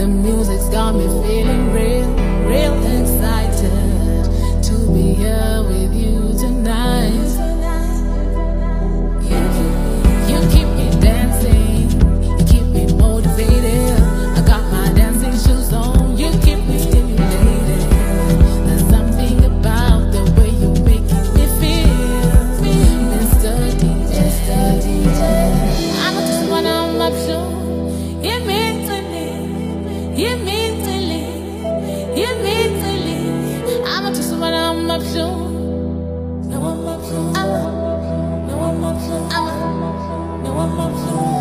The music's got me feeling real excited to be here with you tonight. You keep me dancing, you keep me motivated. I got my dancing shoes on, you keep me stimulated. There's something about the way you make me feel, Mr. DJ. I'm just one of my show. You mean to leave, you mean to leave, you mean to leave. I'm just one of my show. No, I'm not sure. No, I'm not sure. No, I'm not sure.